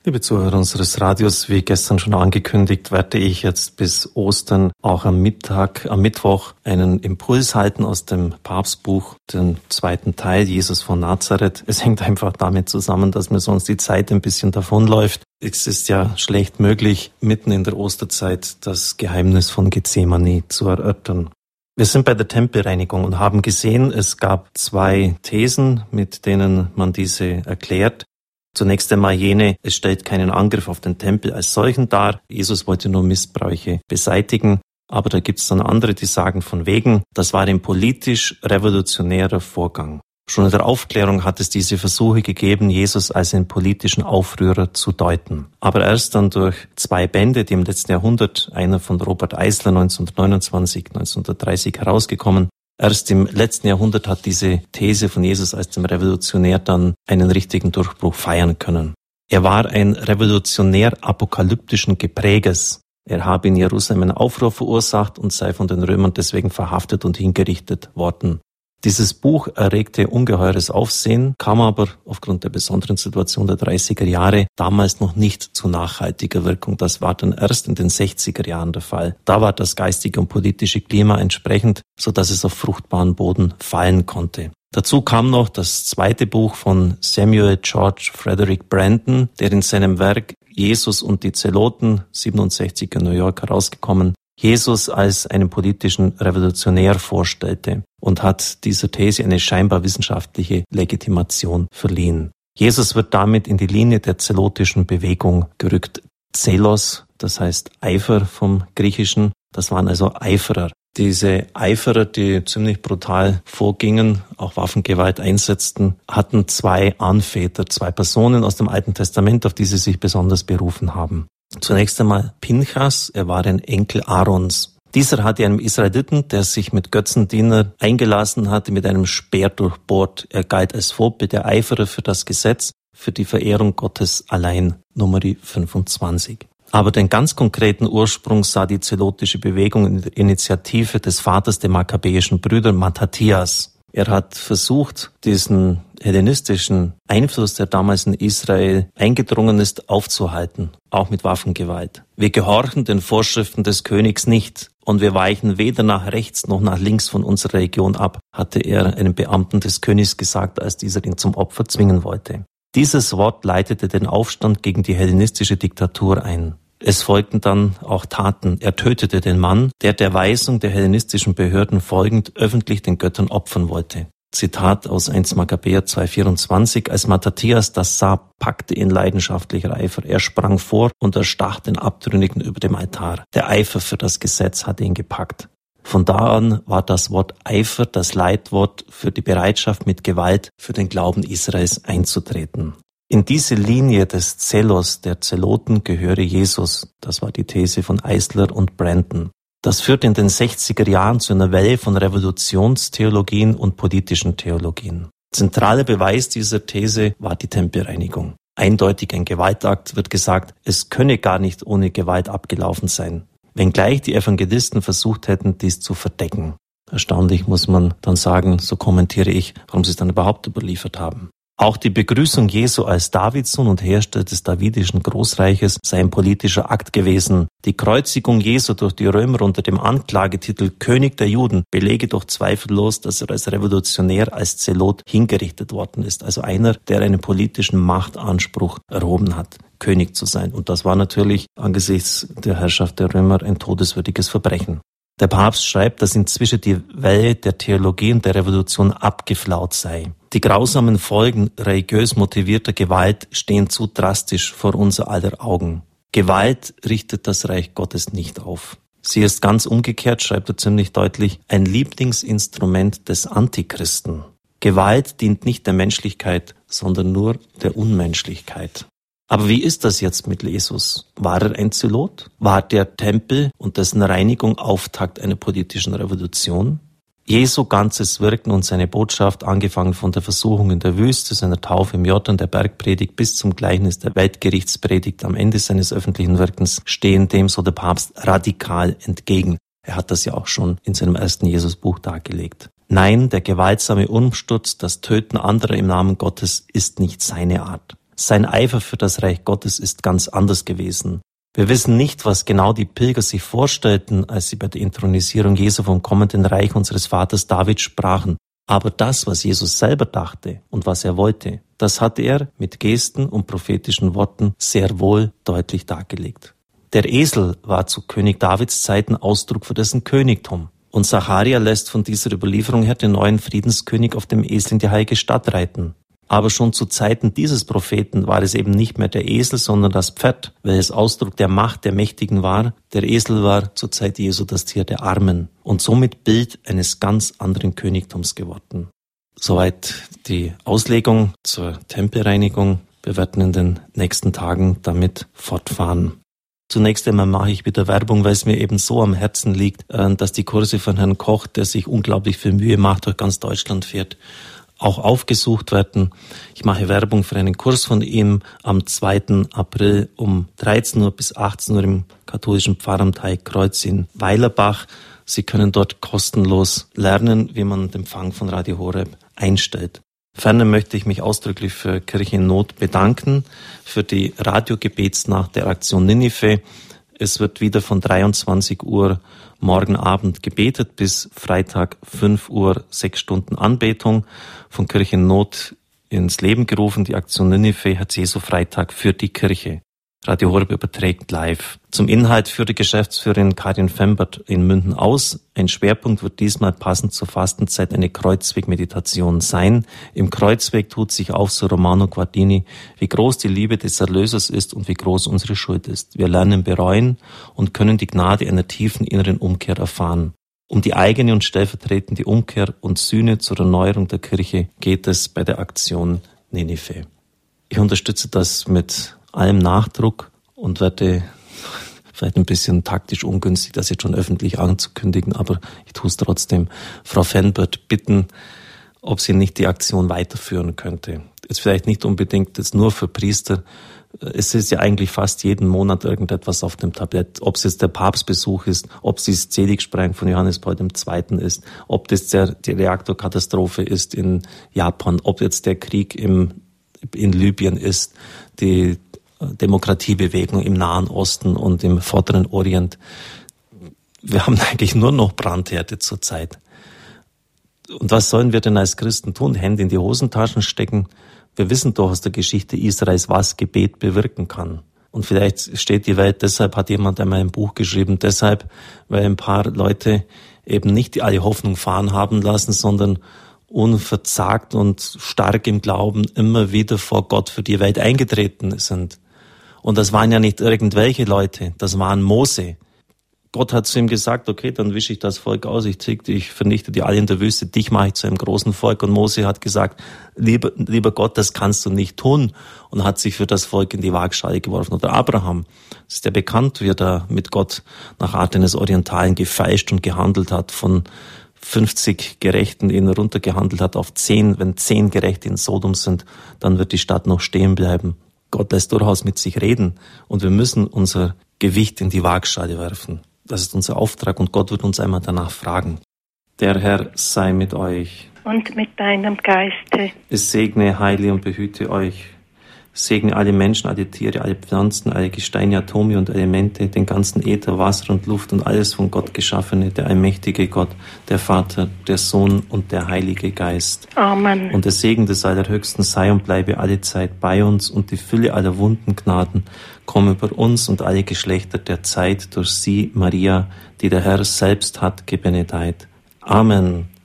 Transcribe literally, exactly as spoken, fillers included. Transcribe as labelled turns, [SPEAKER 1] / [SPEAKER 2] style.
[SPEAKER 1] Liebe Zuhörer unseres Radios, wie gestern schon angekündigt, werde ich jetzt bis Ostern auch am Mittag, am Mittwoch einen Impuls halten aus dem Papstbuch, den zweiten Teil, Jesus von Nazareth. Es hängt einfach damit zusammen, dass mir sonst die Zeit ein bisschen davonläuft. Es ist ja schlecht möglich, mitten in der Osterzeit das Geheimnis von Gethsemane zu erörtern. Wir sind bei der Tempelreinigung und haben gesehen, es gab zwei Thesen, mit denen man diese erklärt. Zunächst einmal jene, es stellt keinen Angriff auf den Tempel als solchen dar. Jesus wollte nur Missbräuche beseitigen. Aber da gibt es dann andere, die sagen von wegen, das war ein politisch revolutionärer Vorgang. Schon in der Aufklärung hat es diese Versuche gegeben, Jesus als einen politischen Aufrührer zu deuten. Aber erst dann durch zwei Bände, die im letzten Jahrhundert, einer von Robert Eisler neunzehnhundertneunundzwanzig, neunzehnhundertdreißig herausgekommen, erst im letzten Jahrhundert hat diese These von Jesus als dem Revolutionär dann einen richtigen Durchbruch feiern können. Er war ein Revolutionär apokalyptischen Gepräges. Er habe in Jerusalem einen Aufruhr verursacht und sei von den Römern deswegen verhaftet und hingerichtet worden. Dieses Buch erregte ungeheures Aufsehen, kam aber aufgrund der besonderen Situation der dreißiger Jahre damals noch nicht zu nachhaltiger Wirkung. Das war dann erst in den sechziger Jahren der Fall. Da war das geistige und politische Klima entsprechend, sodass es auf fruchtbaren Boden fallen konnte. Dazu kam noch das zweite Buch von Samuel George Frederick Brandon, der in seinem Werk Jesus und die Zeloten, siebenundsechzig in New York herausgekommen, Jesus als einen politischen Revolutionär vorstellte und hat dieser These eine scheinbar wissenschaftliche Legitimation verliehen. Jesus wird damit in die Linie der zelotischen Bewegung gerückt. Zelos, das heißt Eifer vom Griechischen, das waren also Eiferer. Diese Eiferer, die ziemlich brutal vorgingen, auch Waffengewalt einsetzten, hatten zwei Anväter, zwei Personen aus dem Alten Testament, auf die sie sich besonders berufen haben. Zunächst einmal Pinchas, er war ein Enkel Aarons. Dieser hatte einem Israeliten, der sich mit Götzendiener eingelassen hatte, mit einem Speer durchbohrt. Er galt als Vorbild der Eiferer für das Gesetz, für die Verehrung Gottes allein, Nummer fünfundzwanzig. Aber den ganz konkreten Ursprung sah die zelotische Bewegung in der Initiative des Vaters der makkabäischen Brüder, Mattathias. Er hat versucht, diesen hellenistischen Einfluss, der damals in Israel eingedrungen ist, aufzuhalten, auch mit Waffengewalt. Wir gehorchen den Vorschriften des Königs nicht und wir weichen weder nach rechts noch nach links von unserer Region ab, hatte er einem Beamten des Königs gesagt, als dieser ihn zum Opfer zwingen wollte. Dieses Wort leitete den Aufstand gegen die hellenistische Diktatur ein. Es folgten dann auch Taten. Er tötete den Mann, der der Weisung der hellenistischen Behörden folgend öffentlich den Göttern opfern wollte. Zitat aus erster Makkabäer zwei vierundzwanzig. Als Mattathias das sah, packte ihn leidenschaftlicher Eifer. Er sprang vor und erstach den Abtrünnigen über dem Altar. Der Eifer für das Gesetz hatte ihn gepackt. Von da an war das Wort Eifer das Leitwort für die Bereitschaft, mit Gewalt für den Glauben Israels einzutreten. In diese Linie des Zelos, der Zeloten, gehöre Jesus. Das war die These von Eisler und Brandon. Das führte in den sechziger Jahren zu einer Welle von Revolutionstheologien und politischen Theologien. Zentraler Beweis dieser These war die Tempelreinigung. Eindeutig ein Gewaltakt, wird gesagt, es könne gar nicht ohne Gewalt abgelaufen sein. Wenngleich die Evangelisten versucht hätten, dies zu verdecken. Erstaunlich muss man dann sagen, so kommentiere ich, warum sie es dann überhaupt überliefert haben. Auch die Begrüßung Jesu als Davidssohn und Herrscher des davidischen Großreiches sei ein politischer Akt gewesen. Die Kreuzigung Jesu durch die Römer unter dem Anklagetitel König der Juden belege doch zweifellos, dass er als Revolutionär, als Zelot hingerichtet worden ist. Also einer, der einen politischen Machtanspruch erhoben hat, König zu sein. Und das war natürlich angesichts der Herrschaft der Römer ein todeswürdiges Verbrechen. Der Papst schreibt, dass inzwischen die Welle der Theologie und der Revolution abgeflaut sei. Die grausamen Folgen religiös motivierter Gewalt stehen zu drastisch vor unser aller Augen. Gewalt richtet das Reich Gottes nicht auf. Sie ist ganz umgekehrt, schreibt er ziemlich deutlich, ein Lieblingsinstrument des Antichristen. Gewalt dient nicht der Menschlichkeit, sondern nur der Unmenschlichkeit. Aber wie ist das jetzt mit Jesus? War er ein Zelot? War der Tempel und dessen Reinigung Auftakt einer politischen Revolution? Jesu ganzes Wirken und seine Botschaft, angefangen von der Versuchung in der Wüste, seiner Taufe im Jordan, der Bergpredigt bis zum Gleichnis der Weltgerichtspredigt am Ende seines öffentlichen Wirkens, stehen dem, so der Papst, radikal entgegen. Er hat das ja auch schon in seinem ersten Jesusbuch dargelegt. Nein, der gewaltsame Umsturz, das Töten anderer im Namen Gottes ist nicht seine Art. Sein Eifer für das Reich Gottes ist ganz anders gewesen. Wir wissen nicht, was genau die Pilger sich vorstellten, als sie bei der Inthronisierung Jesu vom kommenden Reich unseres Vaters David sprachen. Aber das, was Jesus selber dachte und was er wollte, das hatte er mit Gesten und prophetischen Worten sehr wohl deutlich dargelegt. Der Esel war zu König Davids Zeiten Ausdruck für dessen Königtum. Und Zacharia lässt von dieser Überlieferung her den neuen Friedenskönig auf dem Esel in die heilige Stadt reiten. Aber schon zu Zeiten dieses Propheten war es eben nicht mehr der Esel, sondern das Pferd, welches Ausdruck der Macht der Mächtigen war. Der Esel war zur Zeit Jesu das Tier der Armen und somit Bild eines ganz anderen Königtums geworden. Soweit die Auslegung zur Tempelreinigung. Wir werden in den nächsten Tagen damit fortfahren. Zunächst einmal mache ich wieder Werbung, weil es mir eben so am Herzen liegt, dass die Kurse von Herrn Koch, der sich unglaublich viel Mühe macht, durch ganz Deutschland fährt, auch aufgesucht werden. Ich mache Werbung für einen Kurs von ihm am zweiten April um dreizehn Uhr bis achtzehn Uhr im katholischen Pfarramt Heidkreuz in Weilerbach. Sie können dort kostenlos lernen, wie man den Empfang von Radio Horeb einstellt. Ferner möchte ich mich ausdrücklich für Kirche in Not bedanken, für die Radiogebetsnacht der Aktion Ninive. Es wird wieder von dreiundzwanzig Uhr morgen Abend gebetet bis Freitag fünf Uhr, sechs Stunden Anbetung, von Kirche in Not ins Leben gerufen. Die Aktion Ninive, Herz Jesu Freitag für die Kirche. Radio Horeb überträgt live. Zum Inhalt führt die Geschäftsführerin Karin Fembert in Münden aus. Ein Schwerpunkt wird diesmal passend zur Fastenzeit eine Kreuzwegmeditation sein. Im Kreuzweg tut sich auf, so Romano Guardini, wie groß die Liebe des Erlösers ist und wie groß unsere Schuld ist. Wir lernen bereuen und können die Gnade einer tiefen inneren Umkehr erfahren. Um die eigene und stellvertretende Umkehr und Sühne zur Erneuerung der Kirche geht es bei der Aktion Ninive. Ich unterstütze das mit allem Nachdruck und werde vielleicht ein bisschen taktisch ungünstig, das jetzt schon öffentlich anzukündigen, aber ich tue es trotzdem, Frau Fenbert bitten, ob sie nicht die Aktion weiterführen könnte. Ist vielleicht nicht unbedingt jetzt nur für Priester. Es ist ja eigentlich fast jeden Monat irgendetwas auf dem Tablett. Ob es jetzt der Papstbesuch ist, ob es das Seligsprechen von Johannes Paul der Zweite ist, ob das der, die Reaktorkatastrophe ist in Japan, ob jetzt der Krieg im, in Libyen ist, die Demokratiebewegung im Nahen Osten und im Vorderen Orient. Wir haben eigentlich nur noch Brandherde zurzeit. Und was sollen wir denn als Christen tun? Hände in die Hosentaschen stecken? Wir wissen doch aus der Geschichte Israels, was Gebet bewirken kann. Und vielleicht steht die Welt, deshalb hat jemand einmal ein Buch geschrieben, deshalb, weil ein paar Leute eben nicht alle Hoffnung fahren haben lassen, sondern unverzagt und stark im Glauben immer wieder vor Gott für die Welt eingetreten sind. Und das waren ja nicht irgendwelche Leute, das waren Mose. Gott hat zu ihm gesagt, okay, dann wische ich das Volk aus, ich zieh dich, vernichte die alle in der Wüste, dich mache ich zu einem großen Volk. Und Mose hat gesagt, lieber, lieber Gott, das kannst du nicht tun, und hat sich für das Volk in die Waagschale geworfen. Oder Abraham, es ist ja bekannt, wie er da mit Gott nach Art eines Orientalen gefeilscht und gehandelt hat, von fünfzig Gerechten ihn runtergehandelt hat auf zehn. Wenn zehn Gerechte in Sodom sind, dann wird die Stadt noch stehen bleiben. Gott lässt durchaus mit sich reden und wir müssen unser Gewicht in die Waagschale werfen. Das ist unser Auftrag und Gott wird uns einmal danach fragen. Der Herr sei mit euch.
[SPEAKER 2] Und mit deinem Geiste.
[SPEAKER 1] Es segne, heile und behüte euch. Segne alle Menschen, alle Tiere, alle Pflanzen, alle Gesteine, Atome und Elemente, den ganzen Äther, Wasser und Luft und alles von Gott Geschaffene, der allmächtige Gott, der Vater, der Sohn und der Heilige Geist.
[SPEAKER 2] Amen.
[SPEAKER 1] Und der Segen des Allerhöchsten sei und bleibe alle Zeit bei uns und die Fülle aller wunden Gnaden komme über uns und alle Geschlechter der Zeit durch sie, Maria, die der Herr selbst hat gebenedeit. Amen.